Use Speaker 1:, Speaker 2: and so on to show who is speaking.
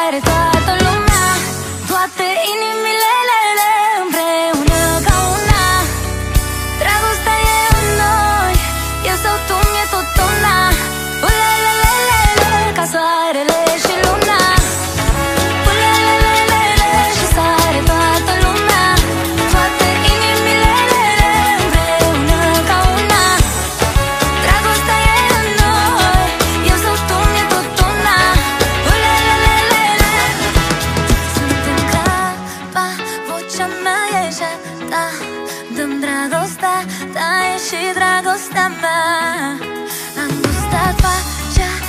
Speaker 1: sare toată lumea, toate inimile împreună ca una. Dragostea e în noi, eu sau tu, mi-e tot una. Ulelelelele, ca soarele și luna. Ulelelelele, și sare toată lumea, toate inimile împreună ca una. Dragostea e în noi, eu sau tu, mi-e tot una. Ulelelelele, sunt în graba, vocea mea e și a ta. Dăm dragostea ta, e și dragostea mea. Am gustat pacea